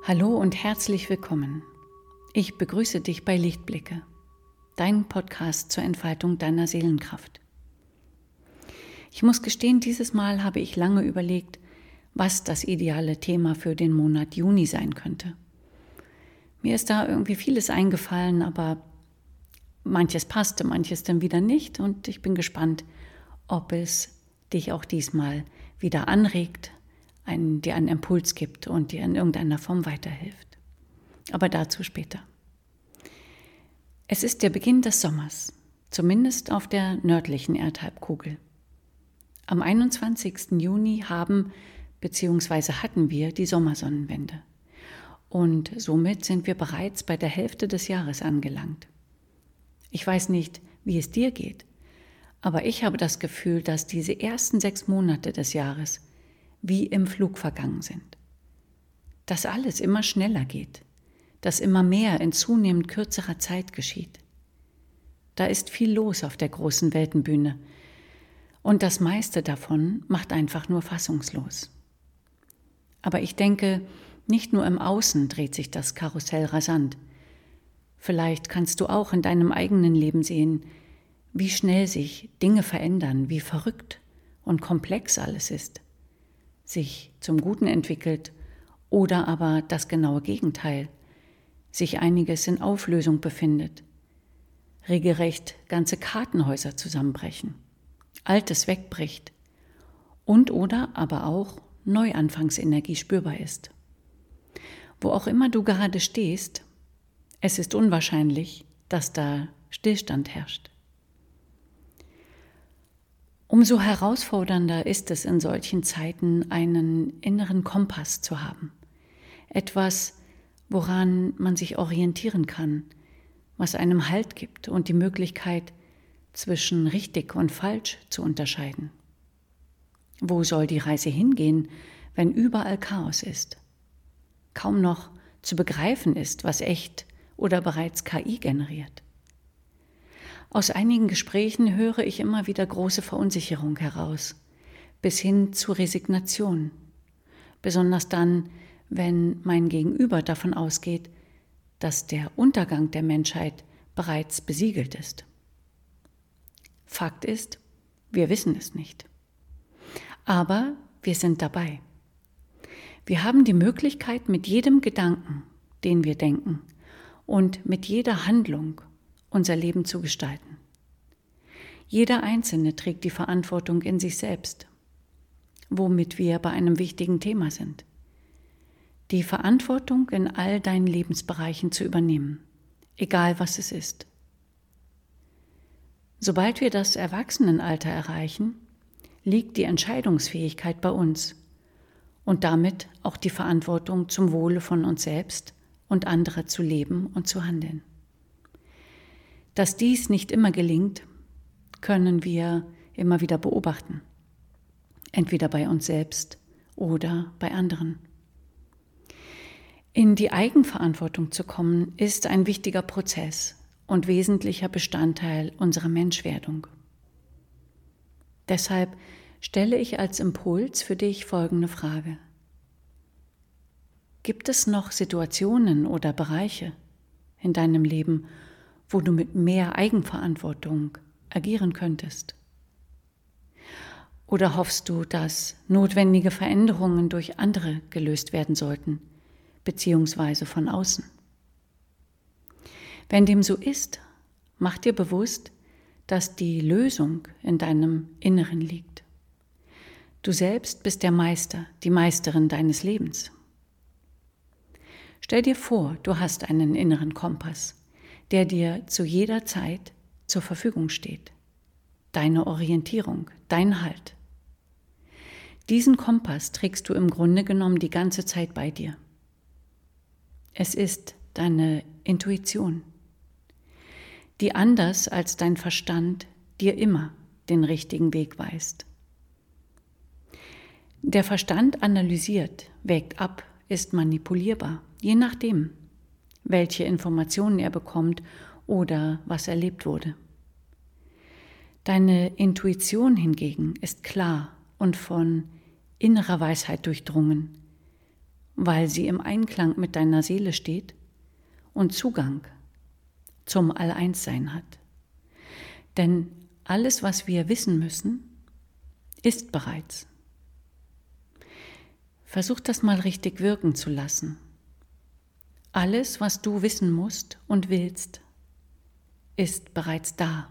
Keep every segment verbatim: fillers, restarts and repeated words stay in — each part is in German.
Hallo und herzlich willkommen. Ich begrüße dich bei Lichtblicke, dein Podcast zur Entfaltung deiner Seelenkraft. Ich muss gestehen, dieses Mal habe ich lange überlegt, was das ideale Thema für den Monat Juni sein könnte. Mir ist da irgendwie vieles eingefallen, aber manches passte, manches dann wieder nicht und ich bin gespannt, ob es dich auch diesmal wieder anregt, einen, dir einen Impuls gibt und dir in irgendeiner Form weiterhilft. Aber dazu später. Es ist der Beginn des Sommers, zumindest auf der nördlichen Erdhalbkugel. Am einundzwanzigsten Juni haben bzw. hatten wir die Sommersonnenwende. Und somit sind wir bereits bei der Hälfte des Jahres angelangt. Ich weiß nicht, wie es dir geht, aber ich habe das Gefühl, dass diese ersten sechs Monate des Jahres wie im Flug vergangen sind. Dass alles immer schneller geht, dass immer mehr in zunehmend kürzerer Zeit geschieht. Da ist viel los auf der großen Weltenbühne und das meiste davon macht einfach nur fassungslos. Aber ich denke, nicht nur im Außen dreht sich das Karussell rasant. Vielleicht kannst du auch in deinem eigenen Leben sehen, wie schnell sich Dinge verändern, wie verrückt und komplex alles ist, sich zum Guten entwickelt oder aber das genaue Gegenteil, sich einiges in Auflösung befindet, regelrecht ganze Kartenhäuser zusammenbrechen, Altes wegbricht und oder aber auch Neuanfangsenergie spürbar ist. Wo auch immer du gerade stehst, es ist unwahrscheinlich, dass da Stillstand herrscht. Umso herausfordernder ist es in solchen Zeiten, einen inneren Kompass zu haben. Etwas, woran man sich orientieren kann, was einem Halt gibt und die Möglichkeit, zwischen richtig und falsch zu unterscheiden. Wo soll die Reise hingehen, wenn überall Chaos ist? Kaum noch zu begreifen ist, was echt oder bereits K I generiert. Aus einigen Gesprächen höre ich immer wieder große Verunsicherung heraus, bis hin zu Resignation. Besonders dann, wenn mein Gegenüber davon ausgeht, dass der Untergang der Menschheit bereits besiegelt ist. Fakt ist, wir wissen es nicht. Aber wir sind dabei. Wir haben die Möglichkeit, mit jedem Gedanken, den wir denken, und mit jeder Handlung unser Leben zu gestalten. Jeder Einzelne trägt die Verantwortung in sich selbst, womit wir bei einem wichtigen Thema sind. Die Verantwortung in all deinen Lebensbereichen zu übernehmen, egal was es ist. Sobald wir das Erwachsenenalter erreichen, liegt die Entscheidungsfähigkeit bei uns und damit auch die Verantwortung zum Wohle von uns selbst und anderer zu leben und zu handeln. Dass dies nicht immer gelingt, können wir immer wieder beobachten, entweder bei uns selbst oder bei anderen. In die Eigenverantwortung zu kommen, ist ein wichtiger Prozess und wesentlicher Bestandteil unserer Menschwerdung. Deshalb stelle ich als Impuls für dich folgende Frage. Gibt es noch Situationen oder Bereiche in deinem Leben, wo du mit mehr Eigenverantwortung agieren könntest? Oder hoffst du, dass notwendige Veränderungen durch andere gelöst werden sollten, beziehungsweise von außen? Wenn dem so ist, mach dir bewusst, dass die Lösung in deinem Inneren liegt. Du selbst bist der Meister, die Meisterin deines Lebens. Stell dir vor, du hast einen inneren Kompass, der dir zu jeder Zeit zur Verfügung steht. Deine Orientierung, dein Halt. Diesen Kompass trägst du im Grunde genommen die ganze Zeit bei dir. Es ist deine Intuition, die anders als dein Verstand dir immer den richtigen Weg weist. Der Verstand analysiert, wägt ab, ist manipulierbar, je nachdem, welche Informationen er bekommt oder was erlebt wurde. Deine Intuition hingegen ist klar und von innerer Weisheit durchdrungen, weil sie im Einklang mit deiner Seele steht und Zugang zum All-Eins-Sein hat. Denn alles, was wir wissen müssen, ist bereits. Versuch das mal richtig wirken zu lassen. Alles, was du wissen musst und willst, ist bereits da.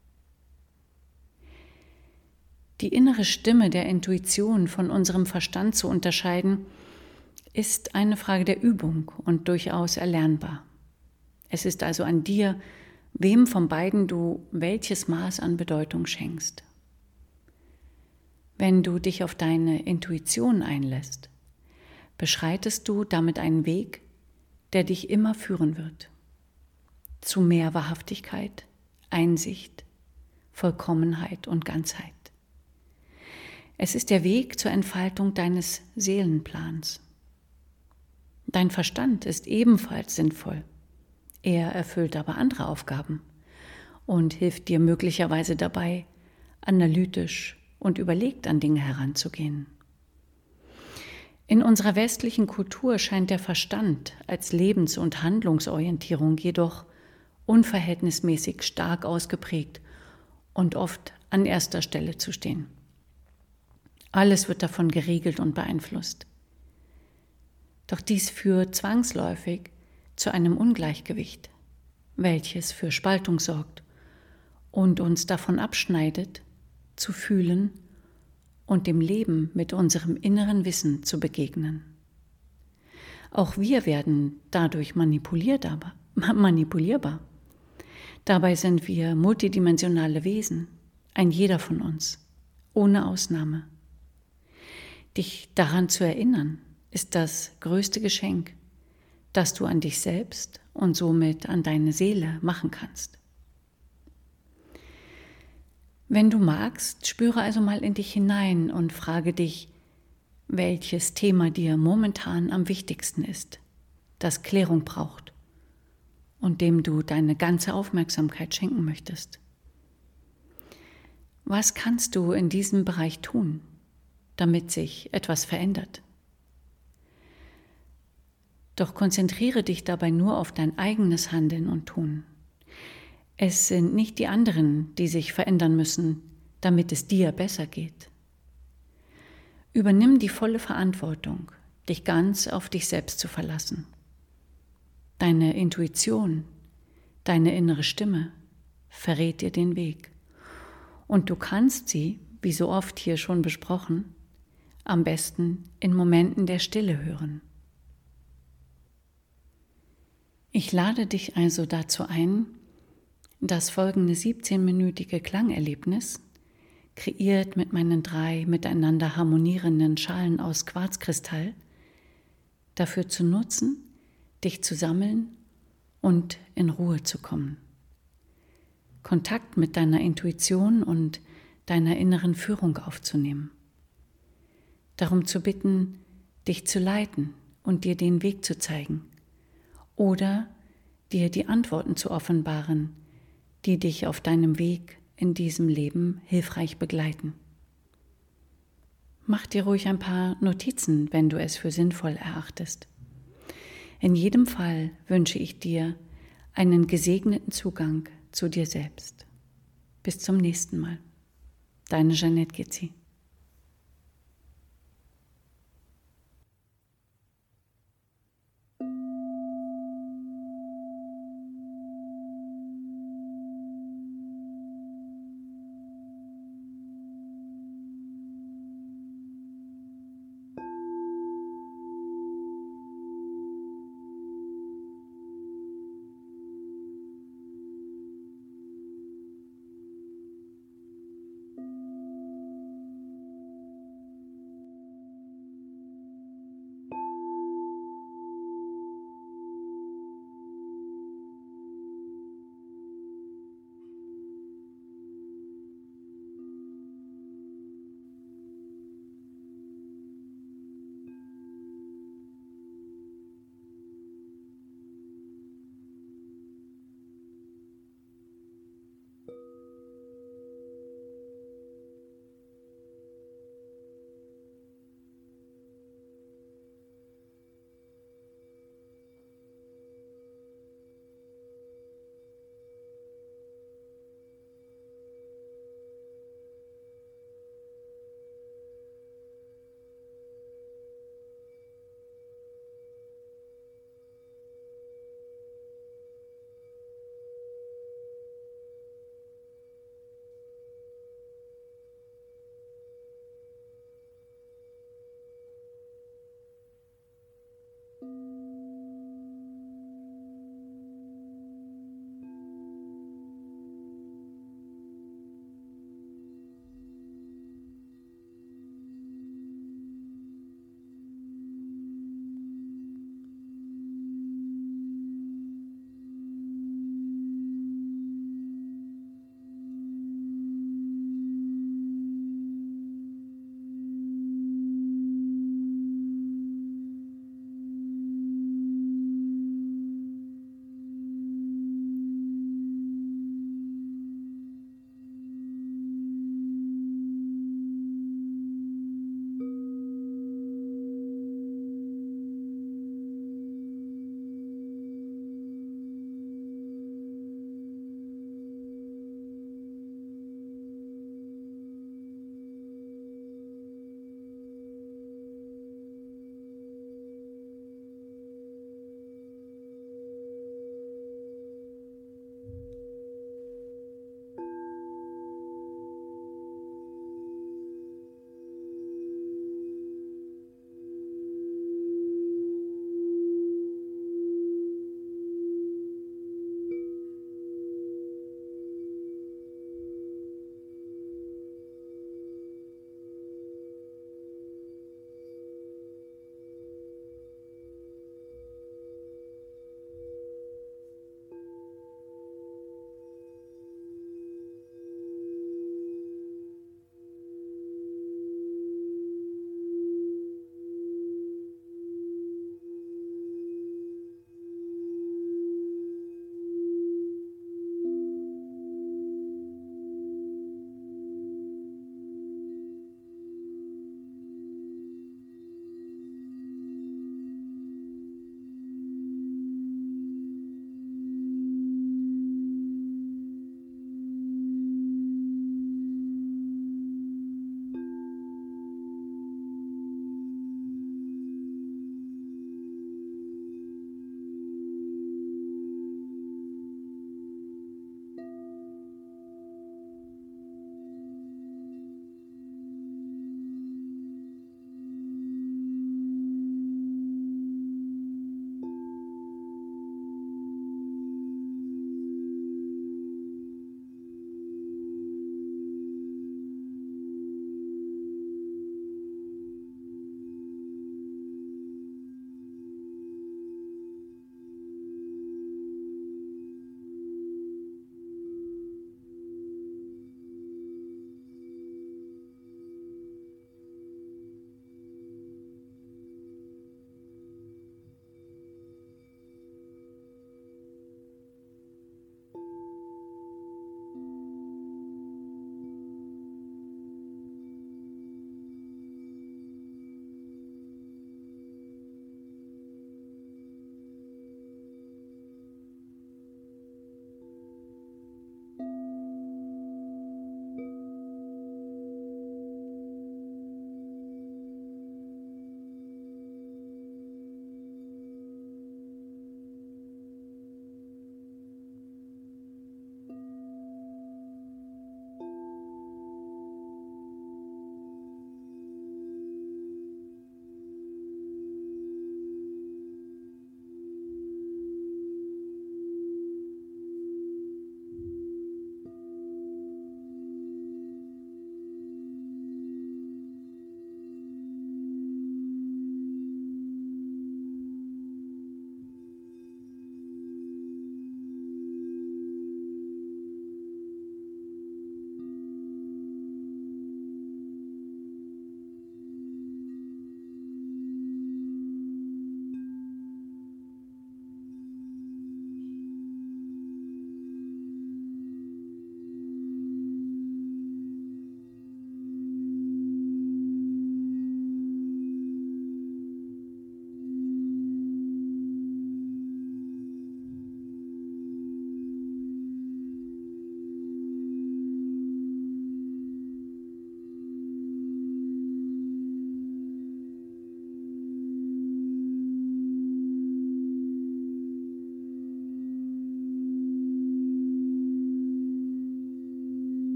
Die innere Stimme der Intuition von unserem Verstand zu unterscheiden, ist eine Frage der Übung und durchaus erlernbar. Es ist also an dir, wem von beiden du welches Maß an Bedeutung schenkst. Wenn du dich auf deine Intuition einlässt, beschreitest du damit einen Weg, der dich immer führen wird. Zu mehr Wahrhaftigkeit, Einsicht, Vollkommenheit und Ganzheit. Es ist der Weg zur Entfaltung deines Seelenplans. Dein Verstand ist ebenfalls sinnvoll. Er erfüllt aber andere Aufgaben und hilft dir möglicherweise dabei, analytisch und überlegt an Dinge heranzugehen. In unserer westlichen Kultur scheint der Verstand als Lebens- und Handlungsorientierung jedoch unverhältnismäßig stark ausgeprägt und oft an erster Stelle zu stehen. Alles wird davon geregelt und beeinflusst. Doch dies führt zwangsläufig zu einem Ungleichgewicht, welches für Spaltung sorgt und uns davon abschneidet, zu fühlen und dem Leben mit unserem inneren Wissen zu begegnen. Auch wir werden dadurch manipulierbar. manipulierbar. Dabei sind wir multidimensionale Wesen, ein jeder von uns, ohne Ausnahme. Dich daran zu erinnern, ist das größte Geschenk, das du an dich selbst und somit an deine Seele machen kannst. Wenn du magst, spüre also mal in dich hinein und frage dich, welches Thema dir momentan am wichtigsten ist, das Klärung braucht und dem du deine ganze Aufmerksamkeit schenken möchtest. Was kannst du in diesem Bereich tun, damit sich etwas verändert? Doch konzentriere dich dabei nur auf dein eigenes Handeln und Tun. Es sind nicht die anderen, die sich verändern müssen, damit es dir besser geht. Übernimm die volle Verantwortung, dich ganz auf dich selbst zu verlassen. Deine Intuition, deine innere Stimme verrät dir den Weg. Und du kannst sie, wie so oft hier schon besprochen, am besten in Momenten der Stille hören. Ich lade dich also dazu ein, das folgende siebzehnminütige Klangerlebnis, kreiert mit meinen drei miteinander harmonierenden Schalen aus Quarzkristall, dafür zu nutzen, dich zu sammeln und in Ruhe zu kommen. Kontakt mit deiner Intuition und deiner inneren Führung aufzunehmen. Darum zu bitten, dich zu leiten und dir den Weg zu zeigen oder dir die Antworten zu offenbaren, die dich auf deinem Weg in diesem Leben hilfreich begleiten. Mach dir ruhig ein paar Notizen, wenn du es für sinnvoll erachtest. In jedem Fall wünsche ich dir einen gesegneten Zugang zu dir selbst. Bis zum nächsten Mal. Deine Jeanette Gitzi.